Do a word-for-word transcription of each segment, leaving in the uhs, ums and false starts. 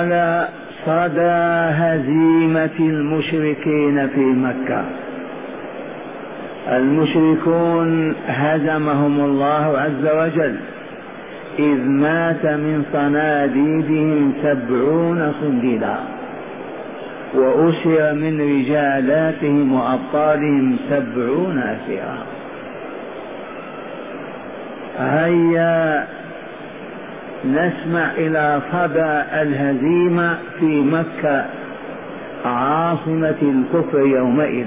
قال صدى هزيمة المشركين في مكة. المشركون هزمهم الله عز وجل إذ مات من صناديدهم سبعون صنديدا، وأسر من رجالاتهم وأبطالهم سبعون أسيرا. هيا نسمع إلى صدى الهزيمة في مكة عاصمة الكفر يومئذ.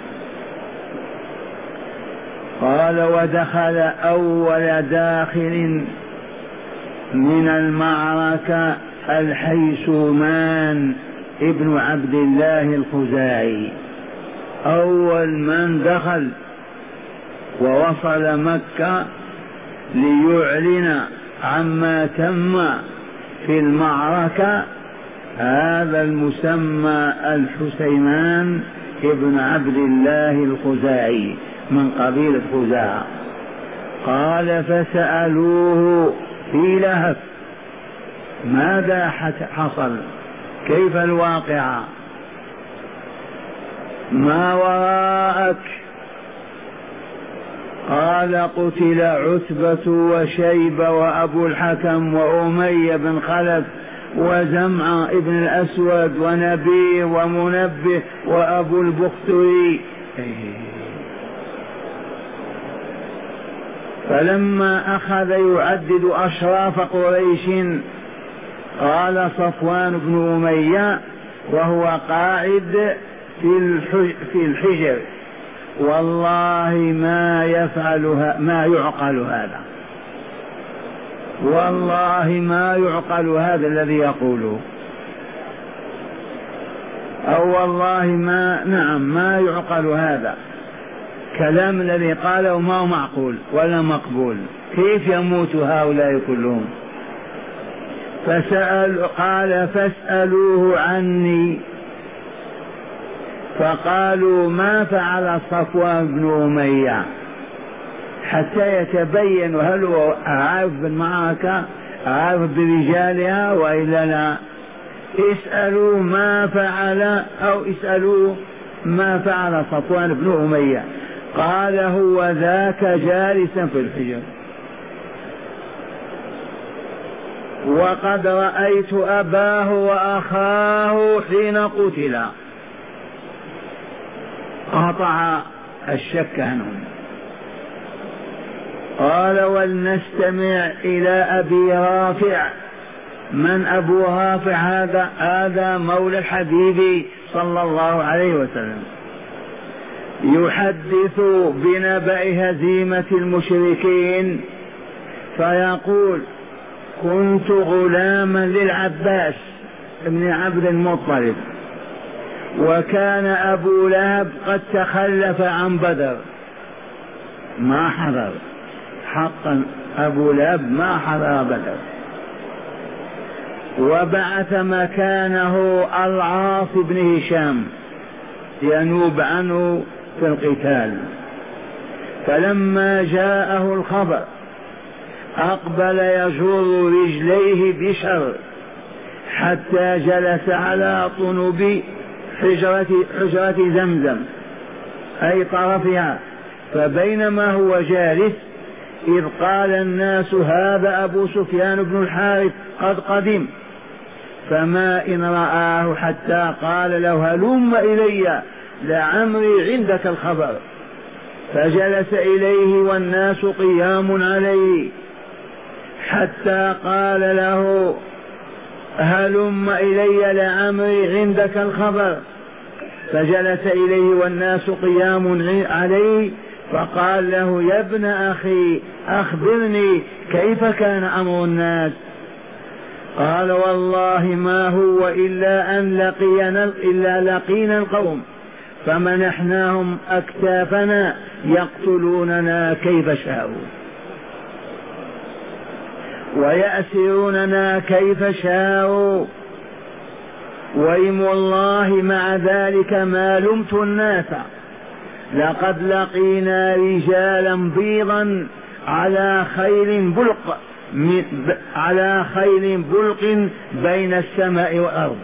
قال ودخل أول داخل من المعركة الحيثومان ابن عبد الله الخزاعي، أول من دخل ووصل مكة ليعلن عما تم في المعركة هذا المسمى الحسيمان ابن عبد الله الخزاعي من قبيلة خزاعة. قال فسألوه في لهف ماذا حصل، كيف الواقعة، ما وراءك؟ قال قتل عتبة وشيبة وأبو الحكم وأمية بن خلف وزمعة ابن الأسود ونبيه ومنبه وأبو البختري. فلما أخذ يعدد أشراف قريش قال صفوان بن أمية وهو قاعد في الحجر والله ما يفعلها ما يعقل هذا، والله ما يعقل هذا الذي يقوله، أو والله ما نعم ما يعقل هذا كلام الذي قاله ما هو معقول ولا مقبول، كيف يموت هؤلاء كلهم؟ فسأل قال فاسألوه عني، فقالوا ما فعل صفوان بن أمية حتى يتبين هل هو عارف بالمعركة عارف برجالها وإلا لا. اسألوا ما فعل أو اسألوا ما فعل صفوان بن أمية. قال هو ذاك جالسا في الحجر وقد رأيت أباه وأخاه حين قتلا. قطع الشك عنهم. قال ولنستمع إلى أبي رافع. من أبو رافع هذا؟ هذا مولى الحبيب صلى الله عليه وسلم يحدث بنبأ هزيمة المشركين فيقول كنت غلاما للعباس بن عبد المطلب وكان أبو لهب قد تخلف عن بدر ما حضر، حقا أبو لهب ما حضر بدر، وبعث مكانه العاص بن هشام ينوب عنه في القتال. فلما جاءه الخبر أقبل يجر رجليه بشر حتى جلس على طنب حجرة, حجرة زمزم أي طرفها. فبينما هو جالس إذ قال الناس هذا أبو سفيان بن الحارث قد قدم، فما إن رآه حتى قال له هلم إلي لعمري عندك الخبر. فجلس إليه والناس قيام عليه حتى قال له هلم إلي لعمري عندك الخبر. فجلس إليه والناس قيام عليه فقال له يا ابن أخي أخبرني كيف كان أمر الناس؟ قال والله ما هو إلا أن لقينا إلا لقينا القوم فمنحناهم أكتافنا يقتلوننا كيف شاءوا ويأسروننا كيف شاءوا، وإم والله مع ذلك ما لمت الناس، لقد لقينا رجالا بيضا على خيل بلق على خيل بلق بين السماء والأرض.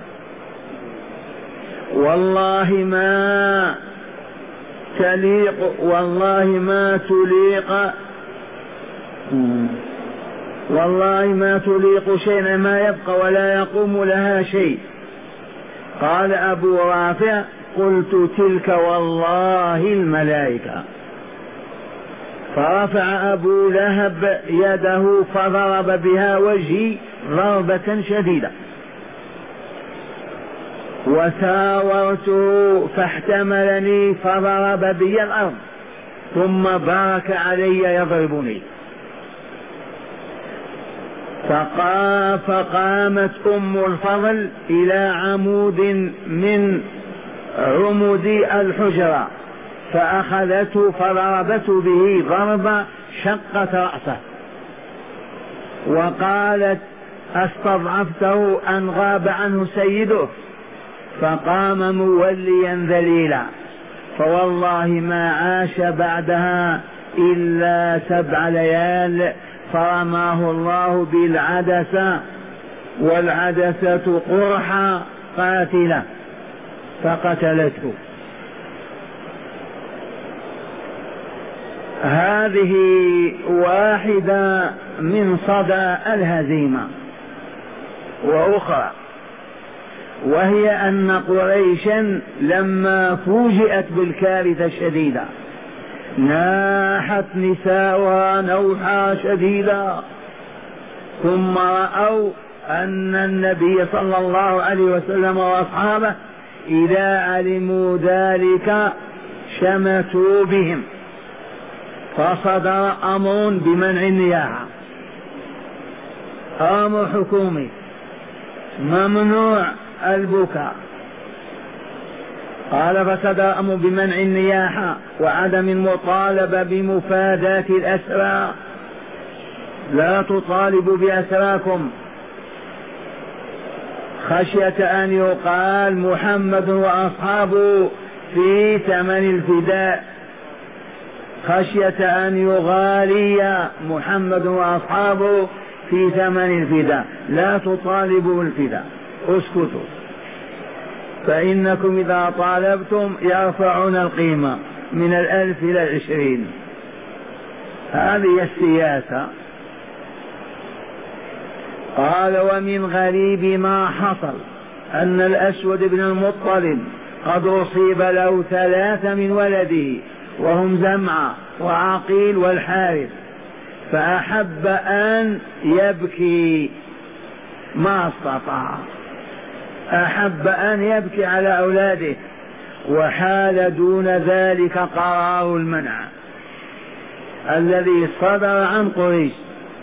والله ما تليق والله ما تليق والله ما تليق شيئا ما يبقى ولا يقوم لها شيء. قال أبو رافع قلت تلك والله الملائكة. فرفع أبو لهب يده فضرب بها وجهي ضربة شديدة، وساورته فاحتملني فضرب بي الأرض، ثم بارك علي يضربني. فقامت أم الفضل إلى عمود من عمود الحجرة فأخذته فضربته به ضربة شقت رأسه، وقالت استضعفته أن غاب عنه سيده، فقام موليا ذليلا، فوالله ما عاش بعدها إلا سبع ليال، فرماه الله بالعدسة، والعدسة قرحة قاتلة فقتلته. هذه واحدة من صدى الهزيمة. وأخرى وهي أن قريشا لما فوجئت بالكارثة الشديدة ناحت نساؤها نوحا شديدا، ثم رأوا أن النبي صلى الله عليه وسلم وأصحابه إذا علموا ذلك شمتوا بهم، فصدر أمر بمنع النياحة، أمر حكومي ممنوع البكاء. قال فصدر أمر بمنع النياحة وعدم المطالبة بمفاداة الأسرى، لا تطالبوا بأسراكم خشية أن يقال محمد وأصحابه في ثمن الفداء، خشية أن يغالي محمد وأصحابه في ثمن الفداء، لا تطالبوا الفداء، اسكتوا، فإنكم إذا طالبتم يرفعون القيمة من الألف إلى العشرين. هذه السياسة. قال ومن غريب ما حصل أن الأسود بن المطلب قد أصيب له ثلاثة من ولده وهم زمعة وعقيل والحارث، فأحب أن يبكي ما استطاع، أحب أن يبكي على أولاده، وحال دون ذلك قرار المنع الذي صدر عن قريش.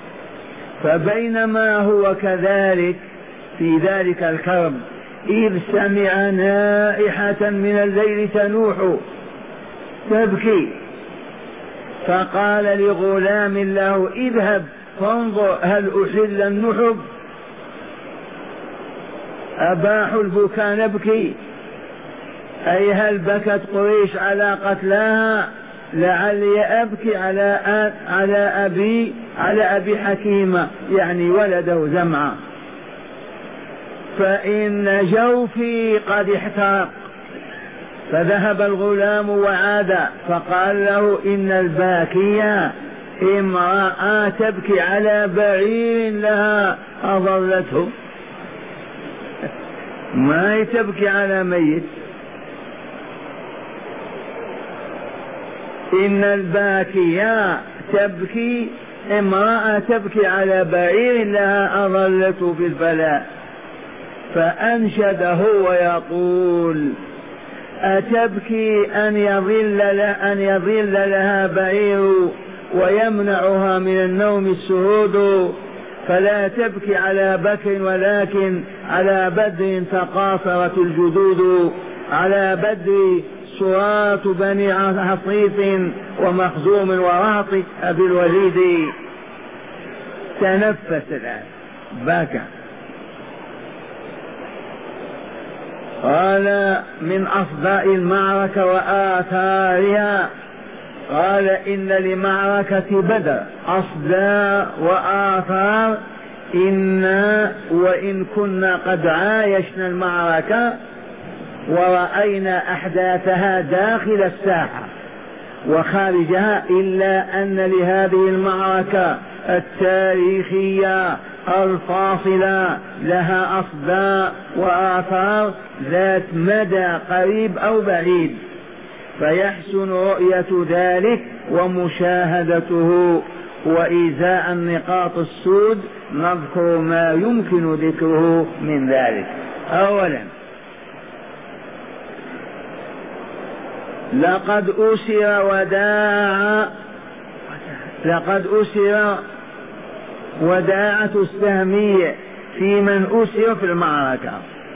فبينما هو كذلك في ذلك الكرب إذ سمع نائحة من الليل تنوح تبكي، فقال لغلام له اذهب فانظر هل أحل النحب، أباحوا البكاء نبكي، أي هل بكت قريش على قتلاها، لعلي أبكي على على أبي على أبي حكيمة يعني ولده زمعة، فإن جوفي قد احترق. فذهب الغلام وعاد فقال له إن الباكية امرأة تبكي على بعير لها أضلته، ما تبكي على ميت. إن الباكية تبكي امرأة تبكي على بعير لها أضلته في البلاء. فأنشده ويقول أتبكي أن يظل لها, أن يظل لها بعير ويمنعها من النوم السهود، فلا تبكي على بكر ولكن على بدر تقاصرت الجدود، على بدر سرات بني حصيف ومخزوم ورهط أبي الوليد. تنفس الآن بكى. قال من أصداء المعركة وآثارها قال إن لمعركة بدر أصداء وآثار، إنا وإن كنا قد عايشنا المعركة ورأينا أحداثها داخل الساحة وخارجها، إلا أن لهذه المعركة التاريخية الفاصلة لها أصداء وآثار ذات مدى قريب أو بعيد، فيحسن رؤية ذلك ومشاهدته. وإزاء النقاط السود نذكر ما يمكن ذكره من ذلك. أولا، لقد أسر وداع لقد أسر وداعة السهمية في من أسر في المعركة،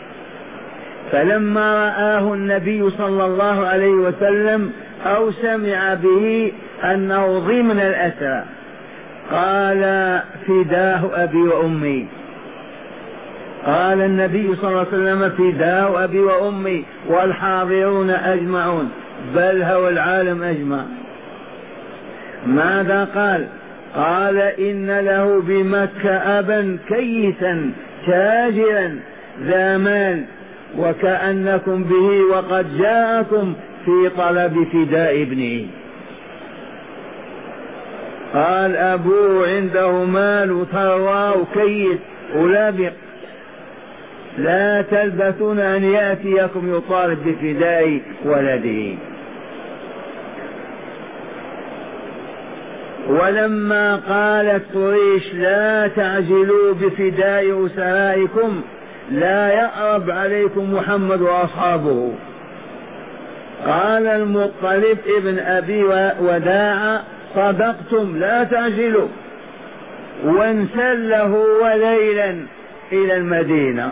فلما رآه النبي صلى الله عليه وسلم أو سمع به أنه ضمن الأسرى قال فداه أبي وأمي. قال النبي صلى الله عليه وسلم فداه أبي وأمي والحاضرون أجمعون، بل هو العالم أجمع. ماذا قال؟ قال إن له بمكة أبا كيسا تاجرا ذا مال، وكأنكم به وقد جاءكم في طلب فداء ابنه. قال أبوه عنده مال وثروة وكيس ولابق، لا تلبثون أن يأتيكم يطالب بفداء ولده. ولما قالت قريش لا تعجلوا بفداء أسرائكم لا يأرب عليكم محمد وأصحابه، قال المطلب ابن أبي وداع صدقتم لا تعجلوا، وانسله وليلا إلى المدينة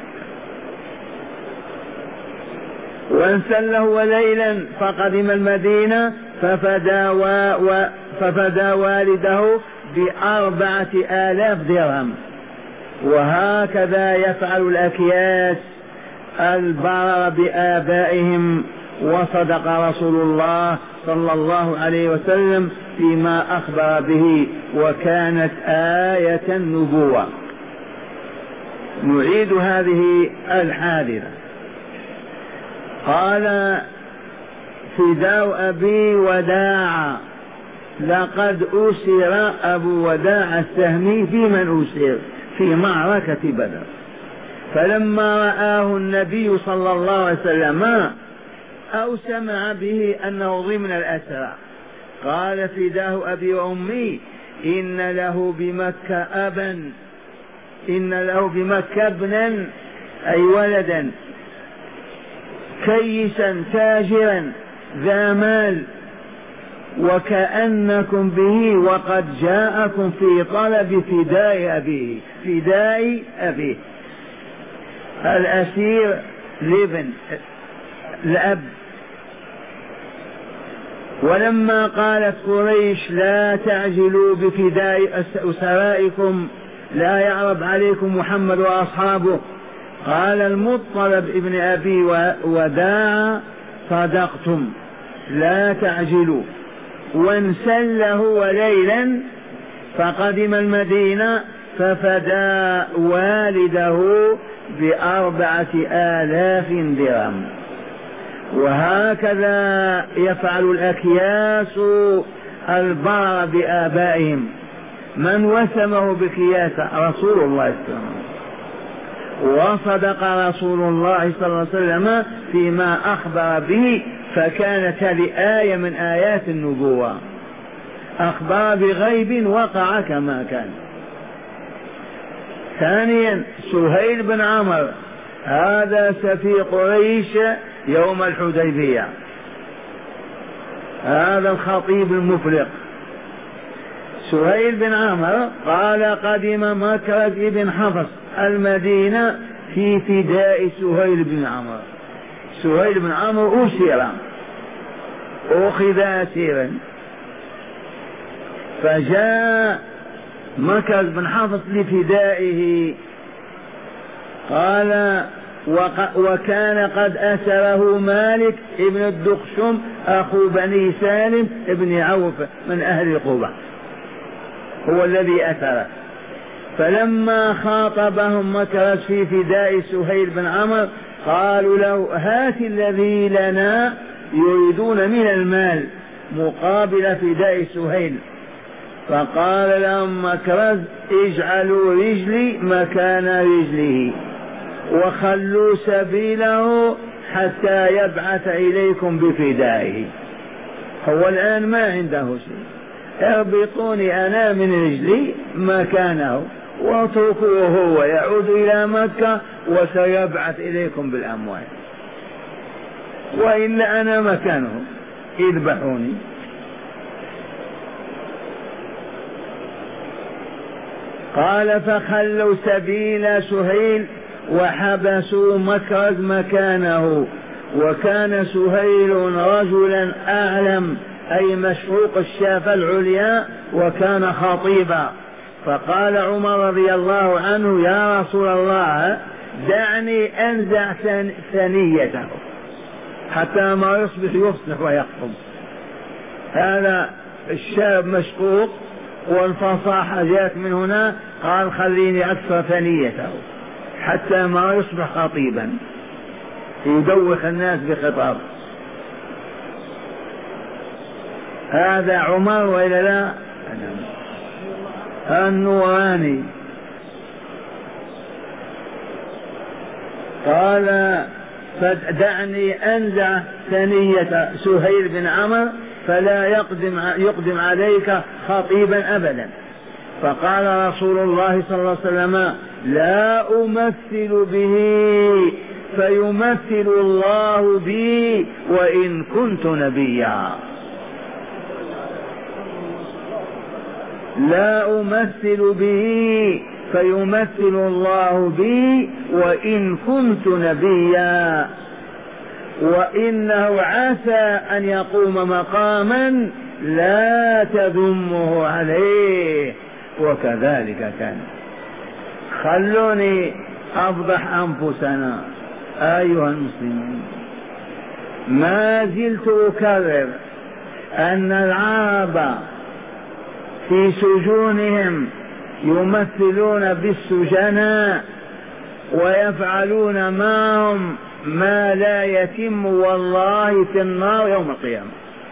وانسله وليلا فقدم المدينة ففدى, و... ففدى والده بأربعة آلاف درهم. وهكذا يفعل الأكياس البار بآبائهم. وصدق رسول الله صلى الله عليه وسلم فيما أخبر به، وكانت آية النبوة. نعيد هذه الحادثة. قال فداء أبي وداع، لقد أسر أبو وداع السهمي في من أسر في معركة بدر، فلما رآه النبي صلى الله عليه وسلم أو سمع به أنه ضمن الأسرى قال فداه أبي وأمي إن له بمكة أبا إن له بمكة ابنا أي ولدا كيسا تاجرا ذا مال، وكأنكم به وقد جاءكم في طلب فداء أبيه. فداء أبيه الأسير لابن الأب. ولما قالت قريش لا تعجلوا بفداء أسرائكم لا يعرب عليكم محمد وأصحابه، قال المطلب ابن أبي وداع صدقتم لا تعجلوا، وانسله وليلا فقدم المدينة ففدى والده بأربعة آلاف درهم. وهكذا يفعل الأكياس البار بآبائهم. من وسمه بكياسة؟ رسول الله صلى الله عليه وسلم. وصدق رسول الله صلى الله عليه وسلم فيما أخبر به، فكانت هذه آية من آيات النبوة، أخبار بغيب وقع كما كان. ثانيا سهيل بن عمرو، هذا سفي قريش يوم الحديبية، هذا الخطيب المفلق. سهيل بن عمرو قال قدم مكرز بن حفص المدينة في فداء سهيل بن عمرو. سهيل بن عمرو أسر، أخذ أسيرا، فجاء مكرز بن حفص لفدائه. قال وكان قد أسره مالك ابن الدخشم أخو بني سالم ابن عوف من أهل قبة، هو الذي أسره. فلما خاطبهم مكرز في فداء سهيل بن عمرو قالوا له هات الذي لنا، يريدون من المال مقابل فداء سهيل. فقال لهم مكرز اجعلوا رجلي مكان رجله وخلوا سبيله حتى يبعث إليكم بفدائه. هو الآن ما عنده شيء، اربطوني أنا من رجلي مكانه واتركوه هو يعود إلى مكة وسيبعث إليكم بالأموال، وإلا أنا مكانه اذبحوني. قال فخلوا سبيل سهيل وحبسوا مكرز مكانه. وكان سهيل رجلا أعلم أي مشروق الشافة العليا وكان خطيبا. فقال عمر رضي الله عنه يا رسول الله دعني أنزع ثنيته حتى ما يصبح يصبح ويخطب. هذا الشاب مشقوق والفصاحة جاءت من هنا، قال خليني أكسر ثنيته حتى ما يصبح خطيبا يدوخ الناس بخطاب. هذا عمر وإلا لا؟ النوراني. قال فدعني أنزع ثنية سهيل بن عمرو فلا يقدم, يقدم عليك خطيبا أبدا. فقال رسول الله صلى الله عليه وسلم لا أمثل به فيمثل الله بي وإن كنت نبيا. لا أمثل به فيمثل الله بي وإن كنت نبيا، وإنه عسى أن يقوم مقاما لا تذمه عليه. وكذلك كان. خلوني أفضح أنفسنا أيها المسلمون. ما زلت أكرر أن العرب في سجونهم يمثلون بالسجناء ويفعلون معهم ما لا يتم والله في النار يوم القيامة.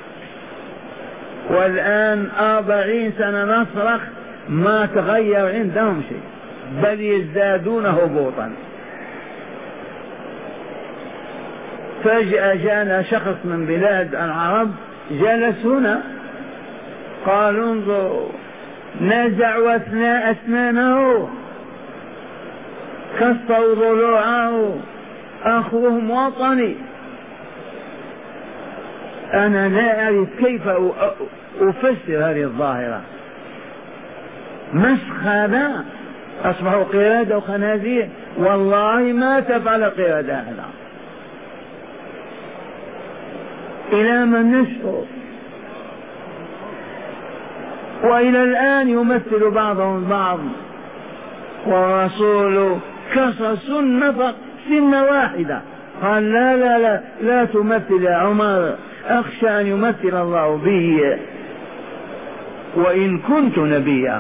والآن أربعين سنة نصرخ ما تغير عندهم شيء، بل يزدادون هبوطا. فجأة جاءنا شخص من بلاد العرب جلس هنا، قالوا انظروا نزعوا أسنانه كسروا ضلوعه، أخوهم وطني. أنا لا أعرف كيف أفسر هذه الظاهرة. مسخ هذا، أصبحوا قردة وخنازير. والله ما تفعل قردة هذا. إلى من نشعر؟ وإلى الآن يمثل بعضهم بعض. والرسول كسر سنة سنة واحدة، قال لا لا لا لا تمثل يا عمر، أخشى أن يمثل الله بي وإن كنت نبيا.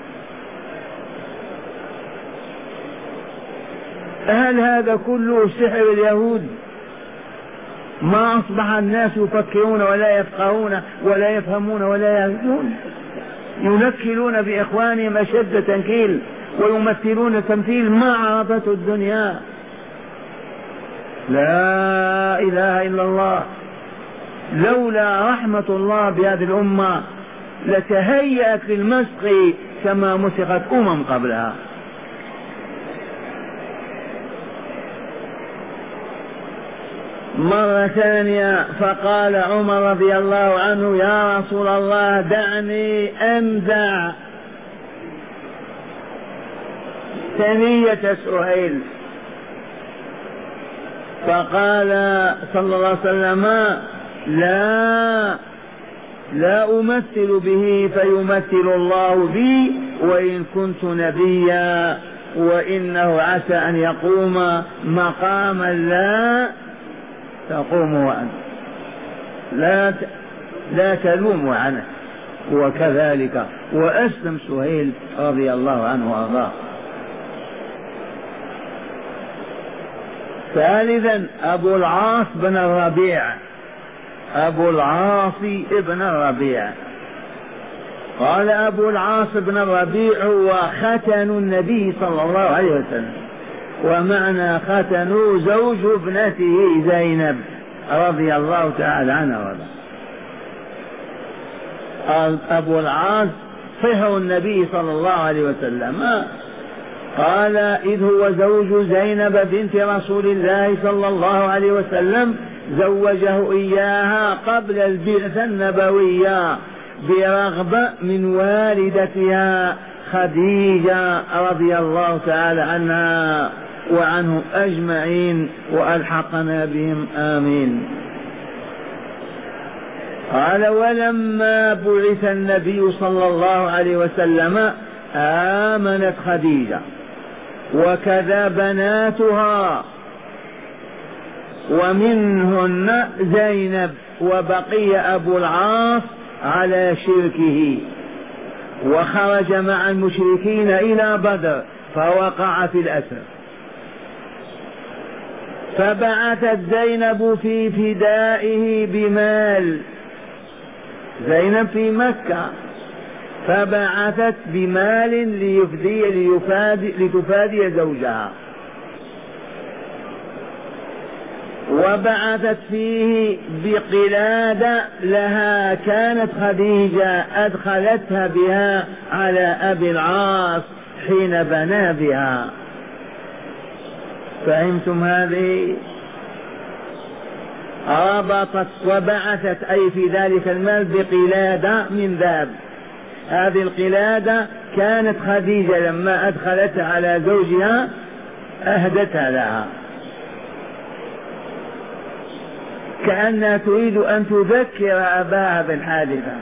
هل هذا كله سحر اليهود؟ ما أصبح الناس يفكرون ولا يفقهون ولا يفهمون ولا يعرفون، ينكلون بإخوانهم أشد تنكيل ويمثلون تمثيل ما عرفته الدنيا. لا إله إلا الله. لولا رحمة الله بهذه الأمة لتهيأت للمسخ كما مسخت أمم قبلها. مرة ثانية فقال عمر رضي الله عنه يا رسول الله دعني أنزع ثنية سهيل. فقال صلى الله عليه وسلم لا لا أمثل به فيمثل الله بي وإن كنت نبيا. وإنه عسى أن يقوم مقاما لا تقوم عنه، لا لا تلوم عنه. وكذلك وأسلم سهيل رضي الله عنه وأرضاه. ثالثا أبو العاص بن الربيع، أبو العاص ابن الربيع. قال أبو العاص بن الربيع هو ختن النبي صلى الله عليه وسلم، ومعنى ختن زوج ابنته زينب رضي الله تعالى عنها وارضاها. أبو العاص صهر النبي صلى الله عليه وسلم. قال إذ هو زوج زينب بنت رسول الله صلى الله عليه وسلم زوجه إياها قبل البعثة النبوية برغبة من والدتها خديجة رضي الله تعالى عنها وعنهم أجمعين وألحقنا بهم آمين. قال ولما بعث النبي صلى الله عليه وسلم آمنت خديجة وكذا بناتها ومنهن زينب، وبقي أبو العاص على شركه وخرج مع المشركين إلى بدر فوقع في الأسر. فبعثت زينب في فدائه بمال، زينب في مكة، فبعثت بمال ليفدي ليفادي لتفادي زوجها، وبعثت فيه بقلادة لها كانت خديجة أدخلتها بها على أبي العاص حين بنى بها. فهمتم هذه؟ ربطت وبعثت أي في ذلك المال بقلادة من ذهب. هذه القلادة كانت خديجة لما أدخلتها على زوجها أهدتها لها، كأنها تريد أن تذكر أباها بالحادثة.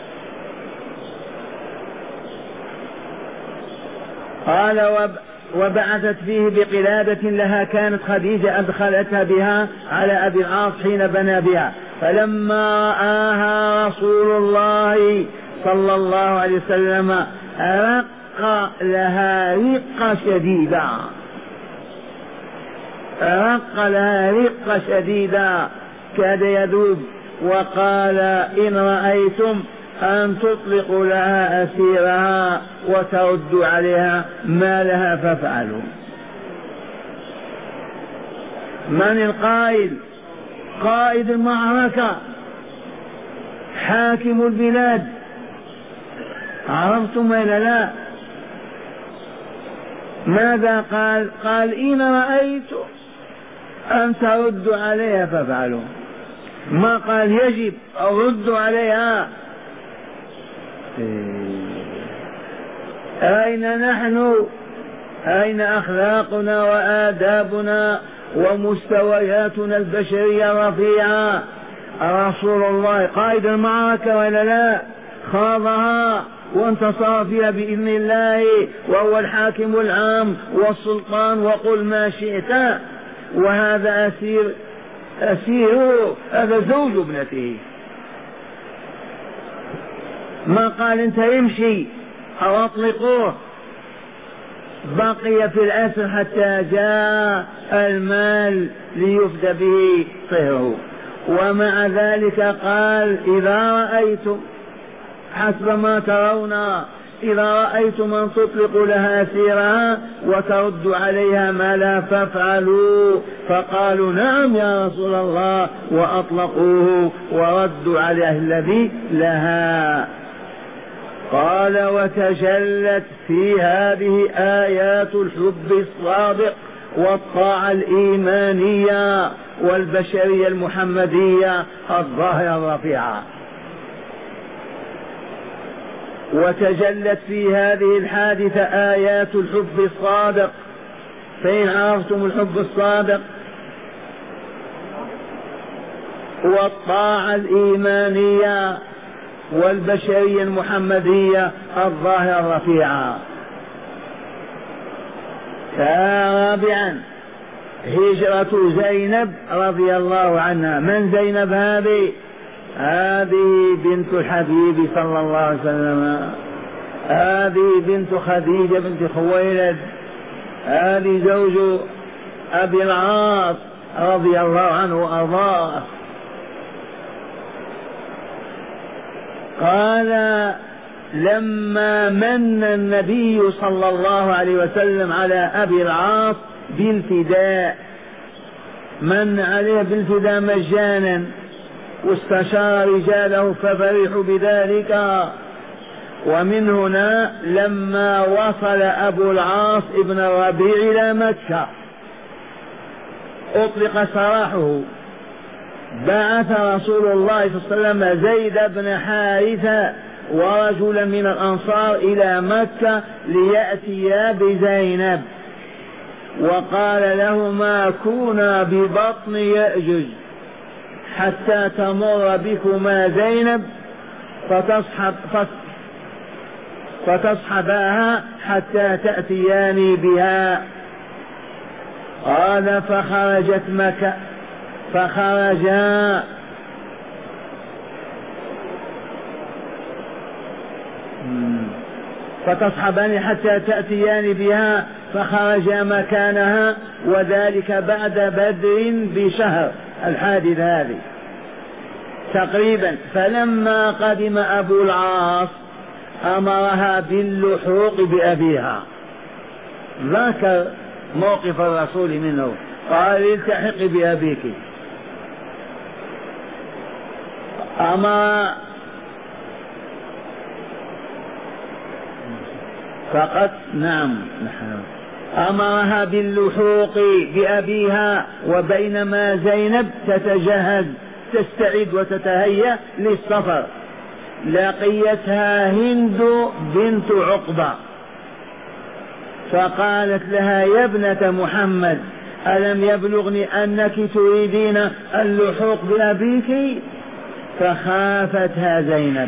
قال وبعثت فيه بقلادة لها كانت خديجة أدخلتها بها على أبي العاص حين بنى بها. فلما رآها رسول الله صلى الله عليه وسلم رق لها رقة شديدة، رق لها رقة شديدة كاد يذوب، وقال إن رأيتم أن تطلقوا لها أسيرها وتردوا عليها ما لها فافعلوا. من القائد؟ قائد المعركة، حاكم البلاد. عرفتم ولا لا؟ ماذا قال؟ قال إن رأيتم أن تردوا عليها فافعلوا، ما قال يجب أو ردوا عليها. أين نحن؟ أين أخلاقنا وآدابنا ومستوياتنا البشرية الرفيعة؟ رسول الله قائد المعركة ولا لا؟ خاضها وانتصر فيها بإذن الله، وهو الحاكم العام والسلطان، وقل ما شئت. وهذا أسير، أسيره هذا زوج ابنته، ما قال انت امشي او اطلقوه، بقي في الأسر حتى جاء المال ليفدى به طهره. ومع ذلك قال إذا رأيتم حسب ما ترون، إذا رأيتم أن تطلقوا لها أسيرها وتردوا عليها ما لا فافعلوا. فقالوا نعم يا رسول الله، وأطلقوه وردوا عليه الذي لها. قال وتجلت في هذه آيات الحب الصادق والطاعة الإيمانية والبشرية المحمدية الظاهرة الرفيعة. وتجلت في هذه الحادثة آيات الحب الصادق. فإن عرفتم الحب الصادق والطاعة الإيمانية والبشرية المحمدية الظاهرة الرفيعة. رابعا هجرة زينب رضي الله عنها. من زينب هذه؟ هذه بنت الحبيب صلى الله عليه وسلم، هذه بنت خديجة بنت خويلد، هذه زوج أبي العاص رضي الله عنه وأرضاه. قال لما من النبي صلى الله عليه وسلم على أبي العاص بالفداء، من عليه بالفداء مجانا، واستشار رجاله ففرحوا بذلك. ومن هنا لما وصل أبو العاص ابن الربيع إلى مكة أطلق سراحه، بعث رسول الله صلى الله عليه وسلم زيد بن حارثة ورجلا من الأنصار إلى مكة ليأتيا بزينب، وقال لهما كونا ببطن يأجج حتى تمر بكما زينب فتصحب فتصحباها حتى تأتيان بها. قال فخرجت مكة فخرجا فتصحبان حتى تأتيان بها فخرجا مكانها، وذلك بعد بدر بشهر الحادث هذه تقريبا. فلما قدم أبو العاص أمرها باللحوق بأبيها، ذكر موقف الرسول منه، قال التحق بأبيك. أمر فقط نعم أمرها باللحوق بأبيها، وبينما زينب تتجهز تستعد وتتهيأ للسفر لقيتها هند بنت عقبة فقالت لها يا ابنة محمد ألم يبلغني أنك تريدين اللحوق بأبيك؟ فخافتها زينب،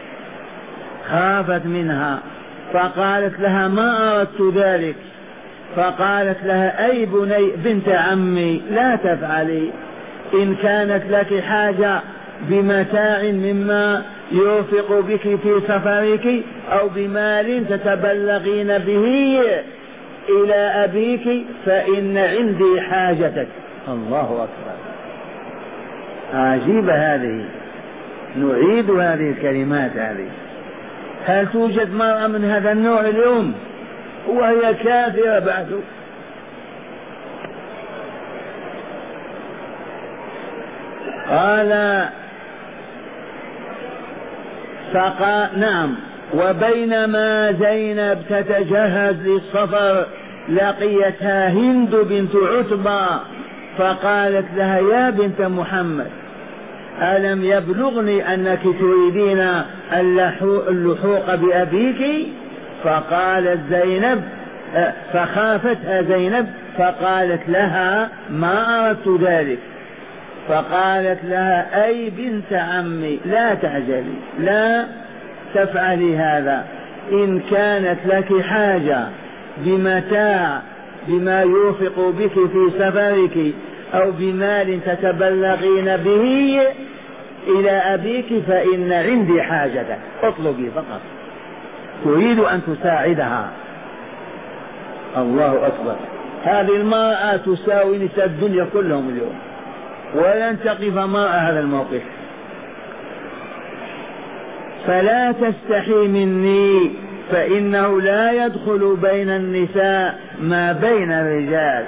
خافت منها فقالت لها ما أردت ذلك. فقالت لها أي بني بنت عمي لا تفعلي، إن كانت لك حاجة بمتاع مما يوفق بك في سفرك أو بمال تتبلغين به إلى أبيك فإن عندي حاجتك. الله أكبر، عجيبة هذه، نعيد هذه الكلمات هذه. هل توجد مرأة من هذا النوع اليوم وهي كافرة بعد؟ قال فقال نعم وبينما زينب تتجهز للسفر لقيتها هند بنت عتبة فقالت لها يا بنت محمد ألم يبلغني أنك تريدين اللحوق بأبيك؟ فقالت زينب فخافتها زينب فقالت لها ما أردت ذلك. فقالت لها أي بنت عمي لا تعجلي، لا تفعلي هذا، إن كانت لك حاجة بمتاع بما يوفق بك في سفرك أو بمال تتبلغين به إلى أبيك فإن عندي حاجتك، اطلبي فقط. تريد أن تساعدها. الله أكبر، هذه المرأة تساوي نساء الدنيا كلهم اليوم، ولن تقف مرأة هذا الموقف. فلا تستحي مني فإنه لا يدخل بين النساء ما بين الرجال.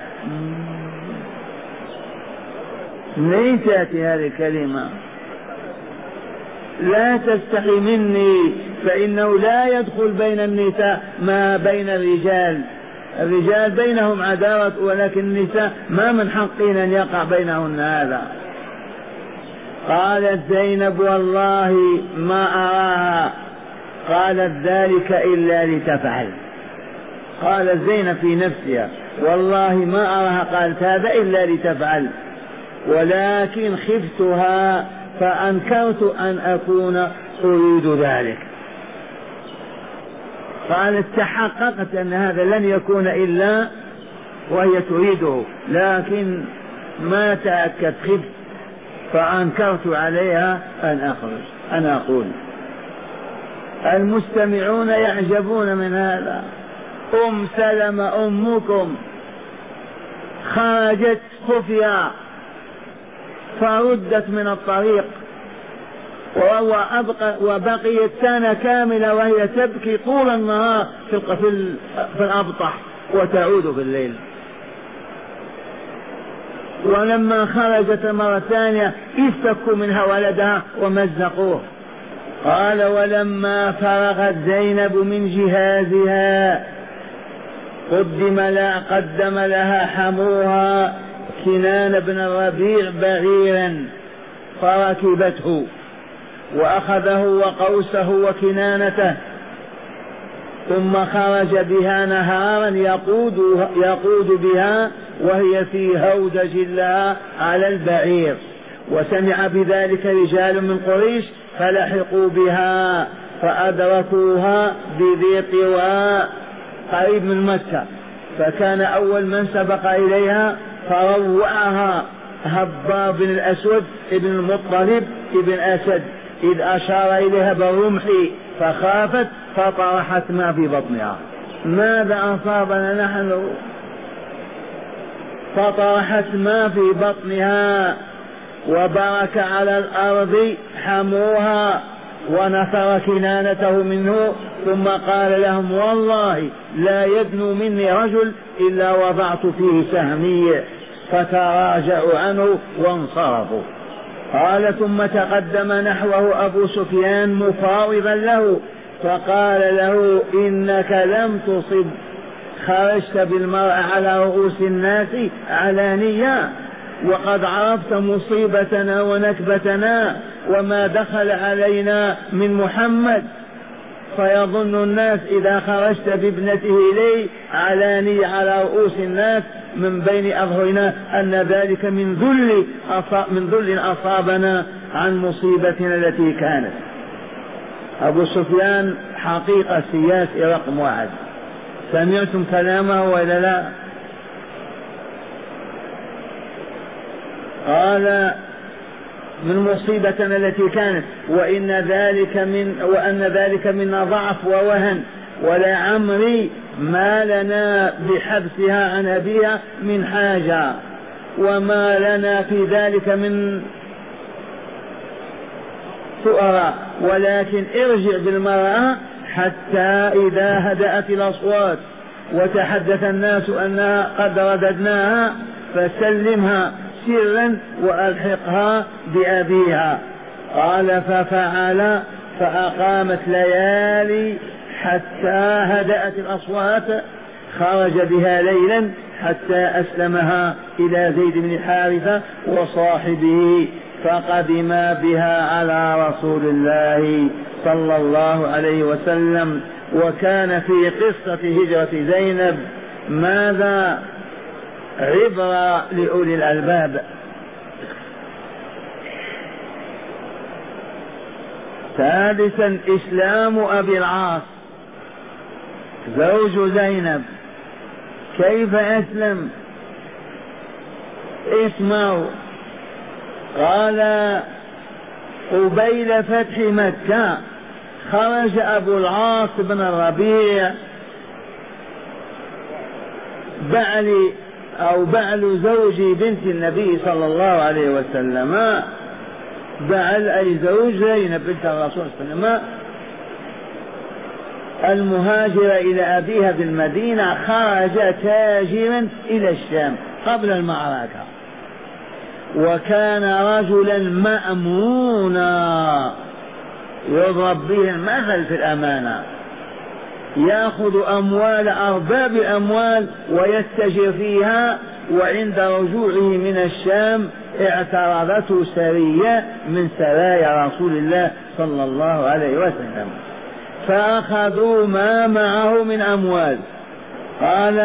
منين تأتي هذه الكلمة؟ لا تستحي مني فإنه لا يدخل بين النساء ما بين الرجال. الرجال بينهم عداوة، ولكن النساء ما من حقين أن يقع بينهن هذا. قالت زينب والله ما أراها قالت ذلك إلا لتفعل. قالت زينب في نفسها والله ما أراها قالت هذا إلا لتفعل، ولكن خفتها فأنكرت أن أكون أريد ذلك. قالت تحققت أن هذا لن يكون إلا وهي تريده، لكن ما تأكد، خفت فأنكرت عليها أن أخرج. أنا أقول المستمعون يعجبون من هذا. أم سلمة أمكم خرجت خفيا فردت من الطريق وبقيت سنة كاملة وهي تبكي طول النهار في الأبطح وتعود في الليل. ولما خرجت مرة ثانية استكوا منها ولدها ومزقوه. قال ولما فرغت زينب من جهازها قدم لا قدم لها حموها كنان بن الربيع بعيرا فركبته وأخذه وقوسه وكنانته، ثم خرج بها نهارا يقود, يقود بها وهي في هودج لها على البعير. وسمع بذلك رجال من قريش فلحقوا بها فأدركوها بذي طواء قريب من مكة، فكان أول من سبق إليها فروعها هباب بن الأسود ابن المطلب ابن أسد إذ أشار إليها بالرمح فخافت فطرحت ما في بطنها. ماذا أصابنا نحن؟ فطرحت ما في بطنها وبرك على الأرض حموها ونثر كنانته منه، ثم قال لهم والله لا يدنو مني رجل إلا وضعت فيه سهمي، فتراجعوا عنه وانصرفوا. قال ثم تقدم نحوه أبو سفيان مفاوضا له فقال له إنك لم تصب، خرجت بالمرأة على رؤوس الناس علانية وقد عرفت مصيبتنا ونكبتنا وما دخل علينا من محمد، فيظن الناس إذا خرجت بابنته إليه علانية على رؤوس الناس من بين أظهرنا أن ذلك من ذل من ذل أصابنا عن مصيبتنا التي كانت. أبو سفيان حقيقة سياسي رقم واحد. سمعتم كلامه ولا لا؟ قال من مصيبتنا التي كانت وإن ذلك من وأن ذلك منا ضعف ووهن، ولا عمري ما لنا بحبسها عن أبيها من حاجة وما لنا في ذلك من سؤراء، ولكن ارجع بالمرأة حتى إذا هدأت الأصوات وتحدث الناس أنها قد رددناها فسلمها سرا وألحقها بأبيها. قال ففعل فأقامت ليالي حتى هدأت الأصوات، خرج بها ليلا حتى أسلمها إلى زيد بن حارثة وصاحبه، فقدما بها على رسول الله صلى الله عليه وسلم. وكان في قصة هجرة زينب ماذا؟ عبرة لأولي الألباب. سادسا إسلام أبي العاص زوج زينب. كيف أسلم؟ اسمعوا. قال قبيل فتح مكة خرج أبو العاص بن الربيع بعلي أو بعل زوج بنت النبي صلى الله عليه وسلم، بعل أي زوج زينب بنت الرسول صلى الله عليه وسلم، المهاجر إلى أبيها بالمدينة، خرج تاجرا إلى الشام قبل المعركة، وكان رجلا مأمونا يضرب به المثل في الأمانة، يأخذ أموال أرباب أموال ويتجر فيها. وعند رجوعه من الشام اعترضته سرية من سرايا رسول الله صلى الله عليه وسلم فأخذوا ما معه من أموال. قال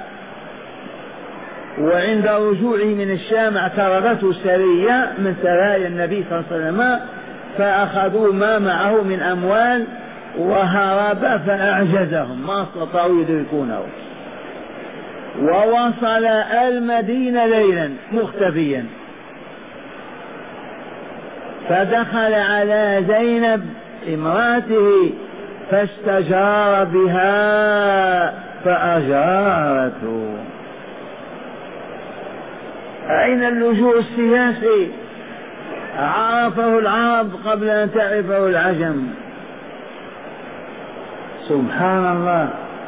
وعند رجوعه من الشام اعترضته سرية من سرايا النبي صلى الله عليه وسلم فأخذوا ما معه من أموال وهرب فأعجزهم ما استطاعوا يدركونه. ووصل المدينة ليلا مختفيا، فدخل على زينب امرأته فاستجار بها فأجارته. أين اللجوء السياسي؟ عرفه العرب قبل أن تعرفه العجم. سبحان الله.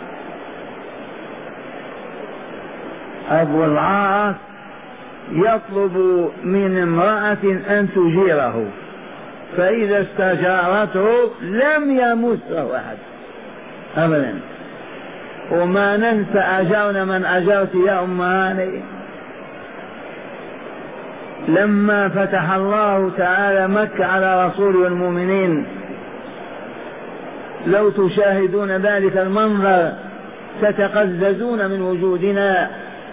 أبو العاص يطلب من امرأة أن تجيره، فإذا استجارته لم يمسه أحد أبدا. وما ننسى أجرنا من أجرت يا أم هاني. لما فتح الله تعالى مكة على رسول والمؤمنين، لو تشاهدون ذلك المنظر تتقززون من وجودنا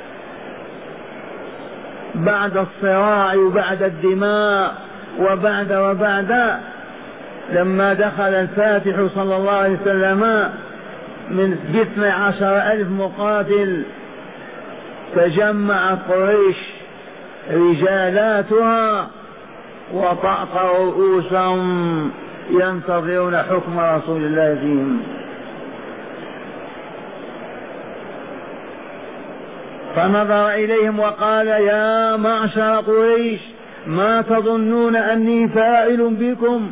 بعد الصراع وبعد الدماء وبعد وبعد. لما دخل الفاتح صلى الله عليه وسلم من باثني عشر ألف مقاتل، تجمع قريش رجالاتها وطأطأ رؤوسهم ينتظرون حكم رسول الله فيهم. فنظر إليهم وقال: يا معشر قريش، ما تظنون أني فاعل بكم؟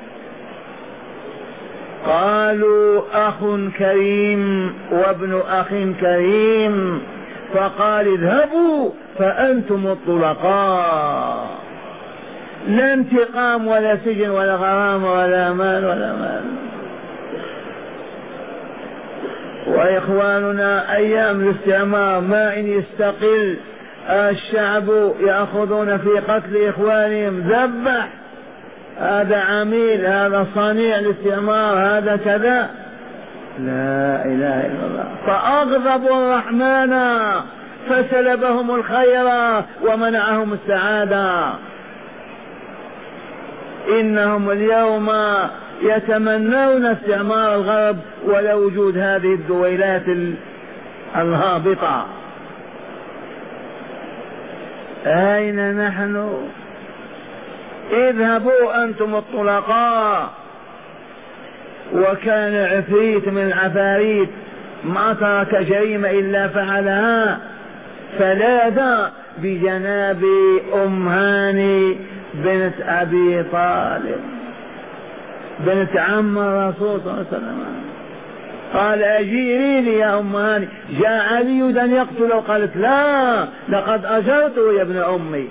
قالوا: أخ كريم وابن أخ كريم. فقال: اذهبوا فأنتم الطلقاء، لا انتقام ولا سجن ولا غرام ولا مال ولا مال. وإخواننا أيام الاستعمار ما إن يستقل الشعب يأخذون في قتل إخوانهم، ذبح، هذا عميل، هذا صنيع الاستعمار، هذا كذا. لا إله إلا الله. فأغضبوا الرحمن فسلبهم الخير ومنعهم السعادة. إنهم اليوم يتمنون استعمار الغرب ولا وجود هذه الدويلات الهابطة. أين نحن؟ اذهبوا أنتم الطلقاء. وكان عفريت من العفاريت ما ترك جريمة إلا فعلها، فلاذ بجناب أم هاني بنت أبي طالب بنت عم الرسول صلى الله عليه وسلم. قال: أجيري لي يا أم هاني، جاء علي أن يقتله، قالت: لا، لقد أجرته يا ابن أمي.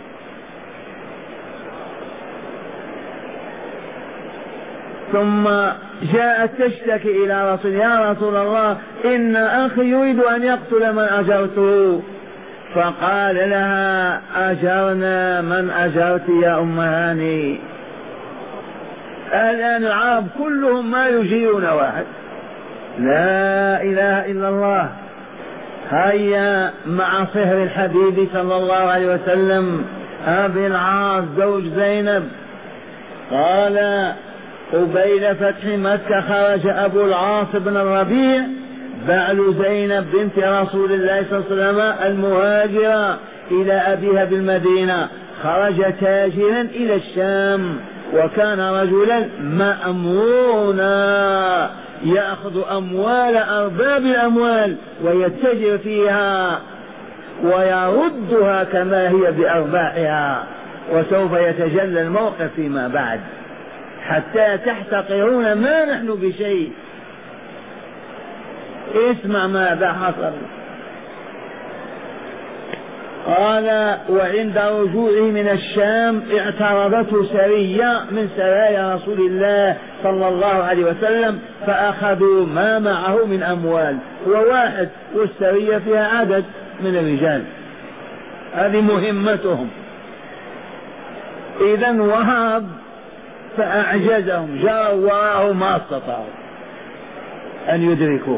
ثم جاءت تشتكي إلى رسول: يا رسول الله، إن أخي يريد أن يقتل من أجرته. فقال لها: أجرنا من أجرت يا أم هاني. الآن العرب كلهم ما يجيرون واحد. لا إله إلا الله. هيا مع صهر الحبيب صلى الله عليه وسلم أبي العاص زوج زينب. قال: قبيل فتح مكة خرج أبو العاص بن الربيع بعل زينب بنت رسول الله صلى الله عليه وسلم المهاجرة إلى أبيها بالمدينة. خرج تاجرا إلى الشام، وكان رجلا مأمونا يأخذ أموال أرباب الأموال ويتجر فيها ويردها كما هي بأرباحها. وسوف يتجلى الموقف فيما بعد حتى تحتقرون ما نحن بشيء. اسمع ماذا حصل. قال: وعند رجوعه من الشام اعترضته سرية من سرايا رسول الله صلى الله عليه وسلم، فأخذوا ما معه من أموال. هو واحد والسرية فيها عدد من الرجال، هذه مهمتهم. إذن وهب فأعجزهم، جاءوا وراءه ما استطاعوا أن يدركوه.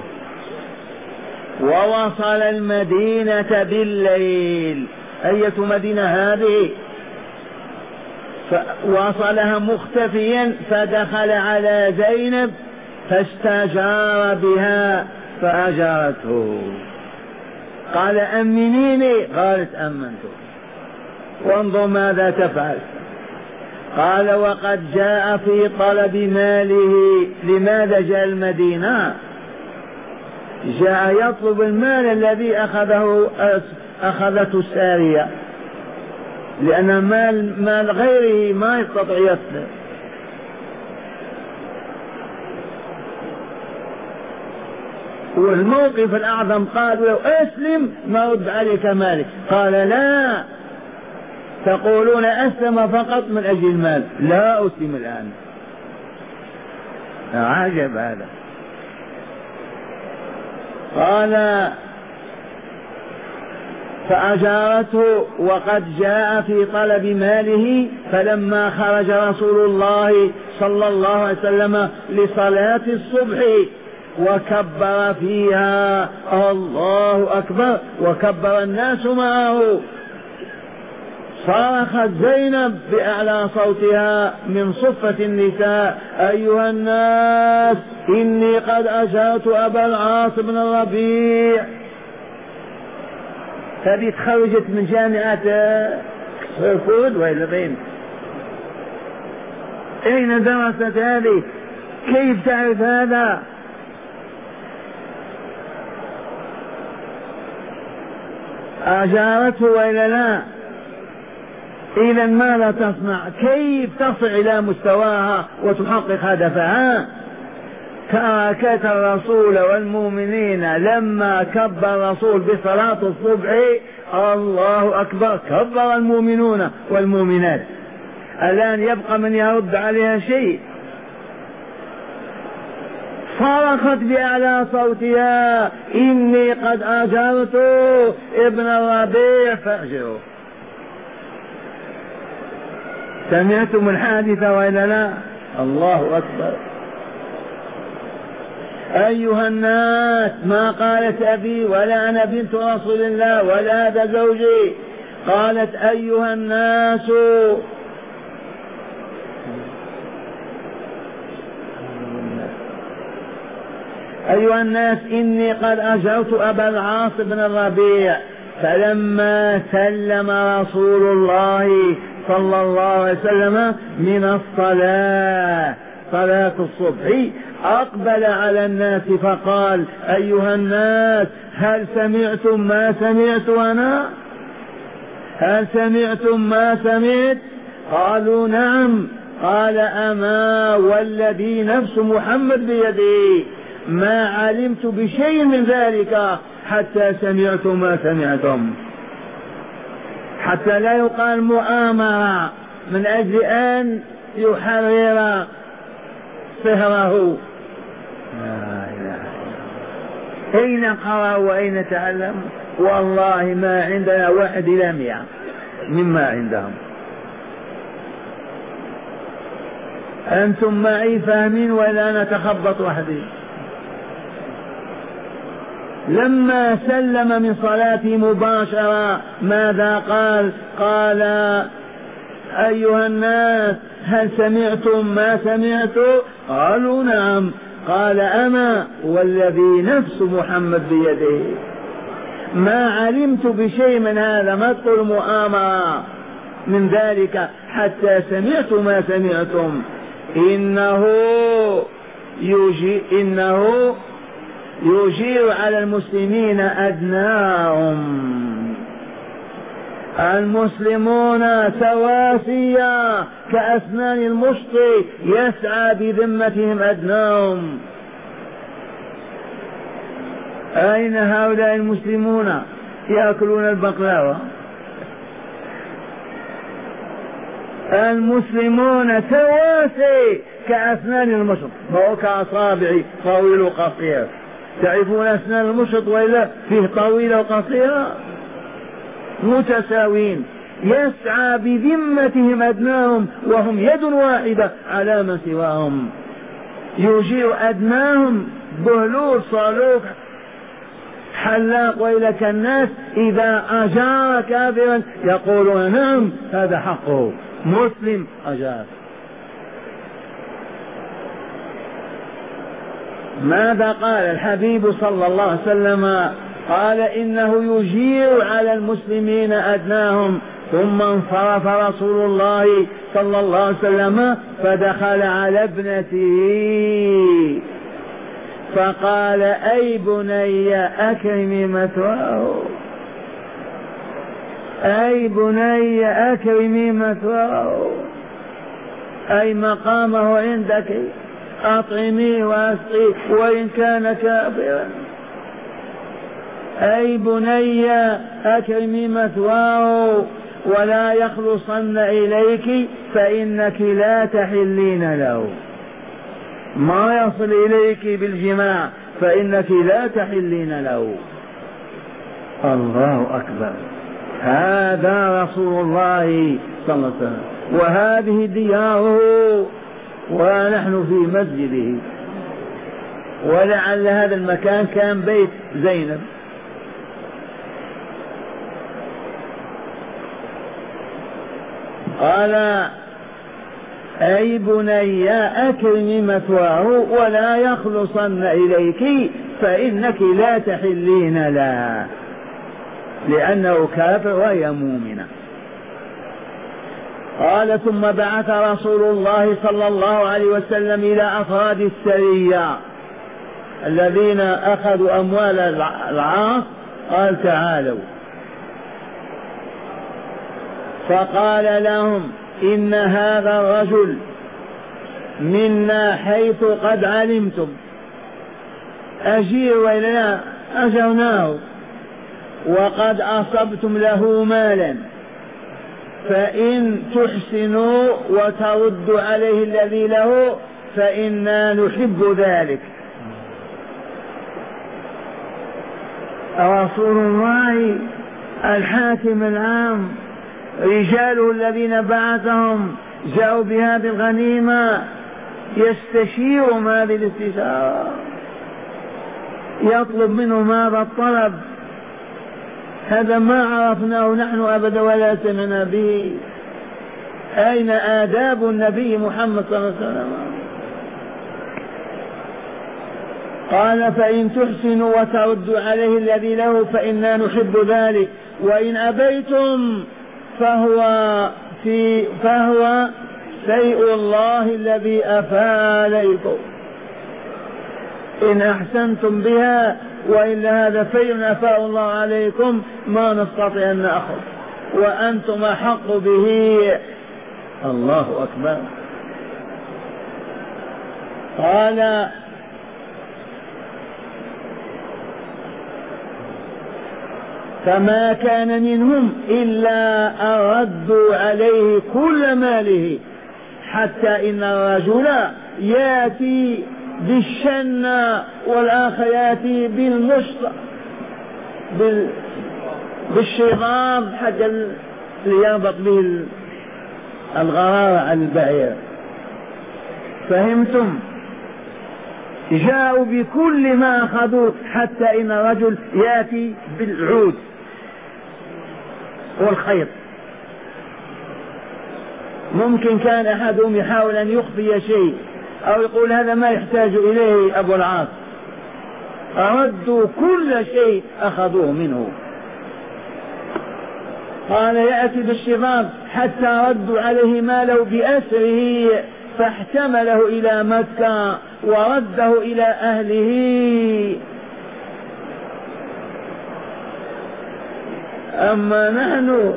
ووصل المدينة بالليل. أية مدينة هذه؟ فوصلها مختفيا، فدخل على زينب فاستجار بها فأجارته. قال أمنيني، قالت أمنته. وانظر ماذا تفعل. قال وقد جاء في طلب ماله. لماذا جاء المدينة؟ جاء يطلب المال الذي أخذه أخذته السارية، لأن مال مال غيره ما يستطيع يسلم. والموقف الأعظم قال لو أسلم نرد عليك مالك. قال لا، تقولون أسلم فقط من أجل المال، لا أسلم الآن. عجب هذا. قال فأجارته وقد جاء في طلب ماله. فلما خرج رسول الله صلى الله عليه وسلم لصلاة الصبح وكبر فيها الله أكبر وكبر الناس معه، صرخت زينب بأعلى صوتها من صفة النساء: أيها الناس إني قد أجرت أبا العاص بن الربيع. هذه تخرجت من جامعة سيرفورد وإلى بين. أين درست هذه؟ كيف تعرف هذا؟ أجارته وإلا لا؟ إذا ماذا تصنع؟ كيف تصل إلى مستواها وتحقق هدفها؟ تركت الرسول والمؤمنين لما كبر الرسول بصلاة الصبح الله أكبر كبر المؤمنون والمؤمنات. الآن يبقى من يرد عليها شيء. صرخت بأعلى صوتها: إني قد أجرت ابن الربيع فأجره. سمعتم الحادثة وإلا لا؟ الله أكبر. أيها الناس، ما قالت أبي ولا أنا بنت رسول الله ولا هذا زوجي، قالت أيها الناس. أيها الناس إني قد أجرت أبا العاص بن الربيع. فلما سلم رسول الله صلى الله عليه وسلم من الصلاة صلاة الصبح أقبل على الناس فقال: أيها الناس، هل سمعتم ما سمعت أنا؟ هل سمعتم ما سمعت؟ قالوا نعم. قال: أما والذي نفس محمد بيده ما علمت بشيء من ذلك حتى سمعت ما سمعتم. حتى لا يقال مؤامرة من أجل أن يحرر صهره. لا إله. أين قرأ وأين تعلم؟ والله ما عندنا واحد إلى مئة مما عندهم. أنتم معي فاهمين ولا نتخبط وحدي؟ لما سلم من صلاته مباشرة ماذا قال؟ قال: أيها الناس، هل سمعتم ما سمعت؟ قالوا نعم. قال: أما والذي نفس محمد بيده ما علمت بشيء من هذا، ما تقول مؤامرة من ذلك حتى سمعت ما سمعتم. إنه يجي إنه يجير على المسلمين أدناهم. المسلمون سواسية كأسنان المشط، يسعى بذمتهم أدناهم. أين هؤلاء المسلمون؟ يأكلون البقلاوة. المسلمون سواسي كأسنان المشط، فهو كأصابع طويل وقصير. تعرفون أسنان المشط وإلا فيه طويلة وقصيرة؟ متساوين. يسعى بذمتهم أدناهم وهم يد واحدة على من سواهم. يجير أدناهم بهلول صالوك حلاق وإلى كالناس إذا أجار كافرا يقولون نعم هذا حقه، مسلم أجار. ماذا قال الحبيب صلى الله عليه وسلم قال إنه يجير على المسلمين أدناهم. ثم انصرف رسول الله صلى الله عليه وسلم فدخل على ابنته فقال أي بني أكرمي مثواه، أي بني أكرمي مثواه، أي مقامه عندك، أطعمي وأسقي وإن كان كافرا. أي بني أكرمي مثواه ولا يخلصن إليك فإنك لا تحلين له، ما يصل إليك بالجماع فإنك لا تحلين له. الله أكبر. هذا رسول الله صلى الله عليه وسلم وهذه دياره ونحن في مسجده، ولعل هذا المكان كان بيت زينب. قال أي بني أكرمي مثواه ولا يخلصن إليك فإنك لا تحلين له، لأنه كافر وهي مؤمنة. قال ثم بعث رسول الله صلى الله عليه وسلم إلى أفراد السرية الذين أخذوا أموال العاص، قال تعالوا، فقال لهم إن هذا الرجل منا حيث قد علمتم، أجيروا إلينا أجرناه، وقد أصبتم له مالا، فإن تحسنوا وتردوا عليه الذي له فإنا نحب ذلك. رسول الله الحاكم العام رجاله الذين بعثهم جاءوا بهذه الغنيمة يستشيرهم هذه الاستشارة، يطلب منهم هذا الطلب، هذا ما عرفناه نحن أبدا ولا سمعنا به. أين آداب النبي محمد صلى الله عليه وسلم؟ قال فإن تحسنوا وتردوا عليه الذي له فإنا نحب ذلك، وإن أبيتم فهو في فهو شيء الله الذي أفاء عليكم، إن أحسنتم بها، وإلا هذا شيء أفاء الله عليكم ما نستطيع أن نأخذ وأنتم أحق به. الله أكبر. قال فما كان منهم إلا أن ردوا عليه كل ماله، حتى إن الرجل يأتي بالشنة والآخر يأتي بالمشط بال... بالشيطان حتى اللي يربط به الغرار على البعير. فهمتم؟ جاءوا بكل ما أخذوه، حتى إن الرجل يأتي بالعود والخيط. ممكن كان أحدهم يحاول أن يخفي شيء أو يقول هذا ما يحتاج إليه أبو العاص، ردوا كل شيء أخذوه منه. قال يأتي بالشيطان حتى ردوا عليه ماله بأسره، فاحتمله إلى مكة ورده إلى أهله. أما نحن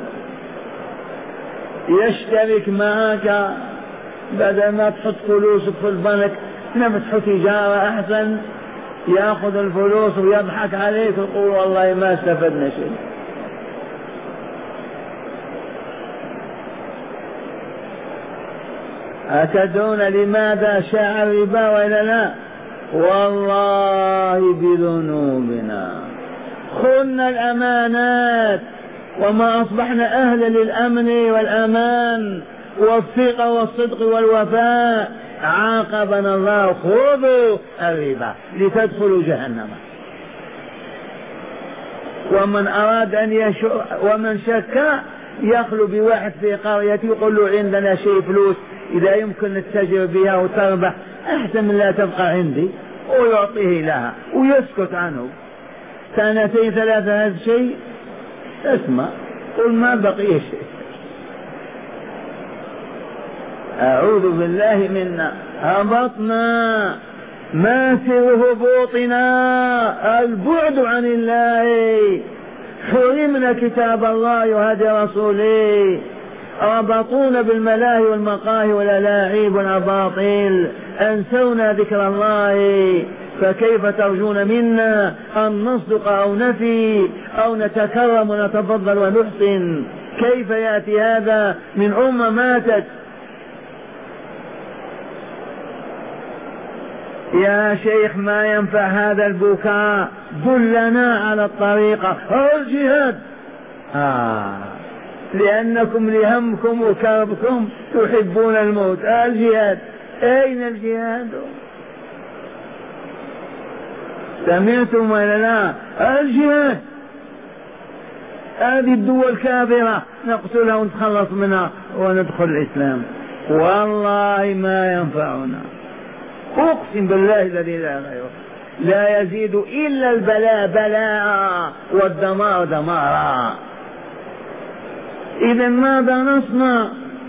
يشترك معك، بدل ما تحط فلوسك في البنك نفتح تجارة أحسن، يأخذ الفلوس ويضحك عليك ويقول والله ما استفدنا شيء. أتدرون لماذا شاع الربا وإلا لا؟ والله بذنوبنا خنا الأمانات وما أصبحنا أهلا للأمن والأمان والثقة والصدق والوفاء، عاقبنا الله خذوا الربا لتدخلوا جهنم. ومن أراد أن يشك ومن شك يخلو بواحد في قريته يقول له عندنا شيء فلوس إذا يمكن نتجر بها وتربح أحسن من لا تبقى عندي، ويعطيه لها ويسكت عنه. سنتين ثلاثة هذا شيء اسمع قل ما بقي شيء. أعوذ بالله منا هبطنا ما سر هبوطنا البعد عن الله، حرمنا كتاب الله وهدي رسوله، ربطونا بالملاهي والمقاهي والألاعيب والأباطيل، أنسونا ذكر الله، فكيف ترجون منا أن نصدق أو نفي أو نتكرم ونتفضل ونحسن؟ كيف يأتي هذا من أمة ماتت؟ يا شيخ ما ينفع هذا البكاء، دلنا على الطريقة الجهاد. آه لأنكم لهمكم وكربكم تحبون الموت. الجهاد أين الجهاد؟ سمعتم ولا لا؟ الجهاد هذه الدول كافرة نقتلها ونتخلص منها وندخل الإسلام، والله ما ينفعنا، أقسم بالله الذي لا غيره. لا يزيد إلا البلاء بلاء والدمار دمارا. إذا ماذا نصنع؟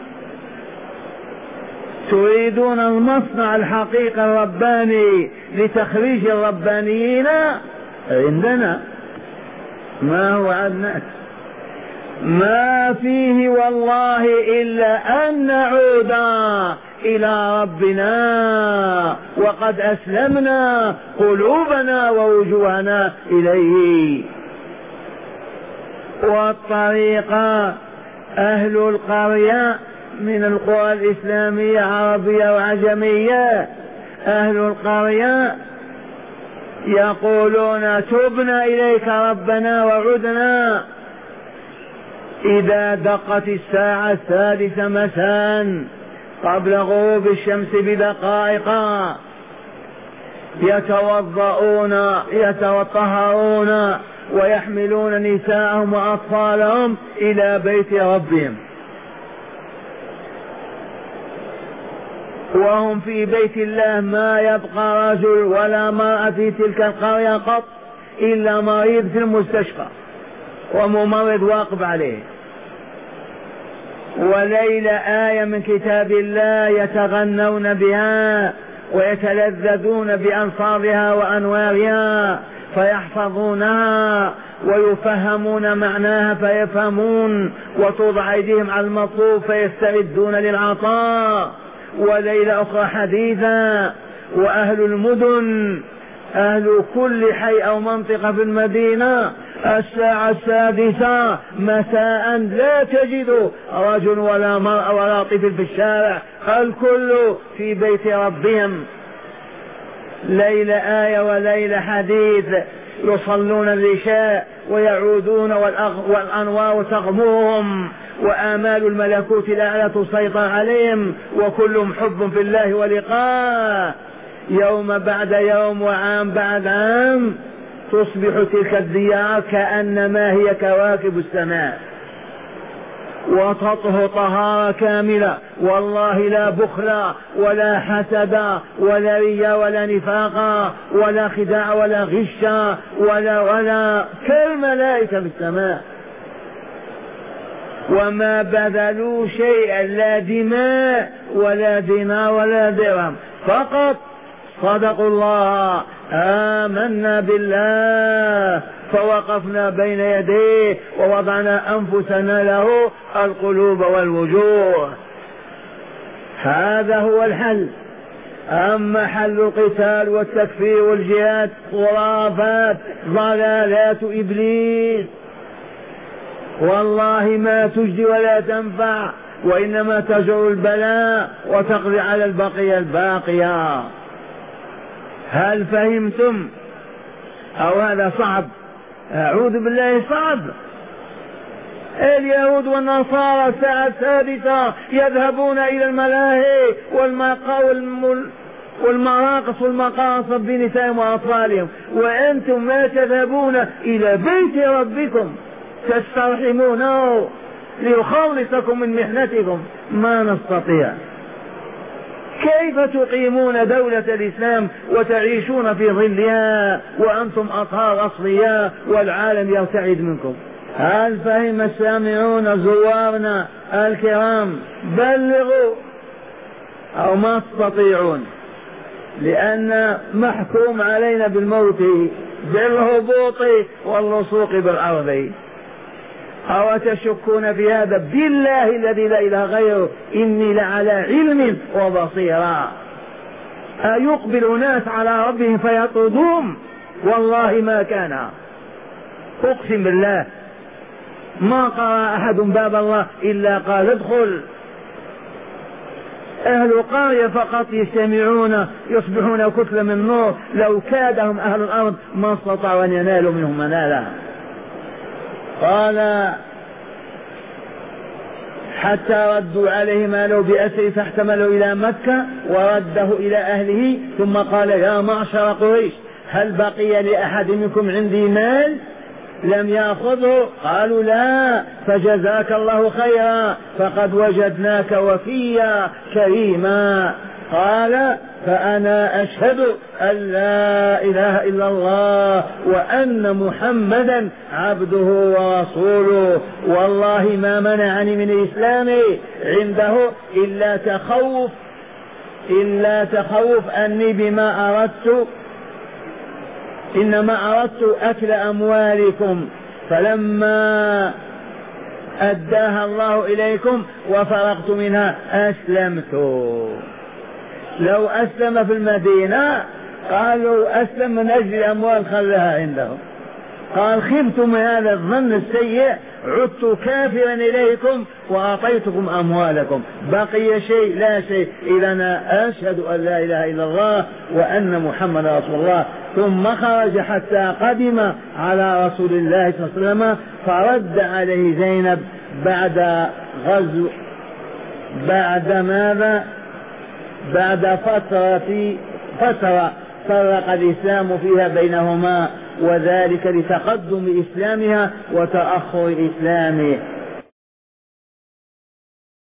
تريدون المصنع الحقيقي الرباني لتخريج الربانيين؟ عندنا ما هو عدناك ما فيه والله إلا أن نعود إلى ربنا وقد أسلمنا قلوبنا ووجوهنا إليه. والطريقة أهل القرية من القرى الإسلامية عربية وعجمية، أهل القرية يقولون تبنا إليك ربنا وعدنا. إذا دقت الساعة السادسة مساء قبل غروب الشمس بدقائق يتوضؤون يتطهرون ويحملون نساءهم وأطفالهم إلى بيت ربهم، وهم في بيت الله ما يبقى رجل ولا مرأة في تلك القرية قط إلا مريض في المستشفى وممرض واقف عليه. وليلة آية من كتاب الله يتغنون بها ويتلذذون بألفاظها وأنوارها فيحفظونها ويفهمون معناها فيفهمون، وتوضع أيديهم على المطلوب فيستعدون للعطاء. وليلة أخرى حديثة وأهل المدن أهل كل حي أو منطقة في المدينة الساعة السادسة مساء لا تجد رجل ولا مرأة ولا طفل في الشارع، الكل في بيت ربهم. ليلة آية وليلة حديث يصلون العشاء ويعودون والأنوار تغمرهم وآمال الملكوت الأعلى تسيطر عليهم وكلهم حب في الله ولقاء. يوم بعد يوم وعام بعد عام تصبح تلك الديار كأنما هي كواكب السماء وتطهر طهارة كاملة، والله لا بخلا ولا حسدا ولا ريا ولا نفاقا ولا خداع ولا غشا ولا ولا كالملائكة في السماء. وما بذلوا شيئا لا دماء ولا دينار ولا درهم، فقط صدقوا الله آمنا بالله فوقفنا بين يديه ووضعنا أنفسنا له القلوب والوجوه. هذا هو الحل. أما حل القتال والتكفير والجهاد خرافات ضلالات إبليس، والله ما تجدي ولا تنفع، وإنما تجر البلاء وتقضي على البقية الباقية. هل فهمتم؟ أو هذا صعب؟ أعوذ بالله صعب. اليهود والنصارى الساعة السادسة يذهبون إلى الملاهي والمراقص والمقاصد بنسائهم وأطفالهم، وأنتم ما تذهبون إلى بيت ربكم تسترحمونه ليخلصكم من محنتكم. ما نستطيع. كيف تقيمون دولة الإسلام وتعيشون في ظلها وأنتم أطهار أصلياء والعالم يرتعد منكم؟ هل فهم السامعون زوارنا الكرام؟ بلغوا أو ما تستطيعون، لأن محكوم علينا بالموت بالهبوط واللصوق بالأرض. أو تشكون في هذا؟ بالله الذي لا إله غيره إني لعلى علم وبصيرة. أيقبل ناس على ربهم فيطردون؟ والله ما كان، أقسم بالله ما قرأ أحد باب الله إلا قال ادخل. أهل قرية فقط يجتمعون يصبحون كتلة من نور، لو كادهم أهل الأرض ما استطاعوا أن ينالوا منهم منالا. قال حتى ردوا عليه ماله بأسر فاحتملوا إلى مكة ورده إلى أهله، ثم قال يا معشر قريش هل بقي لأحد منكم عندي مال لم يأخذه؟ قالوا لا، فجزاك الله خيرا فقد وجدناك وفيا كريما. قال فأنا أشهد أن لا إله إلا الله وأن محمدا عبده ورسوله، والله ما منعني من إسلامي عنده إلا تخوف إلا تخوف أني بما أردت إنما أردت أكل أموالكم، فلما أداها الله إليكم وفرغت منها أسلمت. لو أسلم في المدينة قالوا أسلم من أجل الأموال خلها عندهم. قال خفتم هذا الظن السيء عدت كافرا إليكم وأعطيتكم أموالكم، بقي شيء؟ لا شيء. إذا أنا أشهد أن لا إله إلا الله وأن محمد رسول الله. ثم خرج حتى قدم على رسول الله صلى الله عليه وسلم، فرد عليه زينب بعد غزو بعد ماذا بعد فترة فترة فرق الإسلام فيها بينهما، وذلك لتقدم إسلامها وتأخر إسلامه.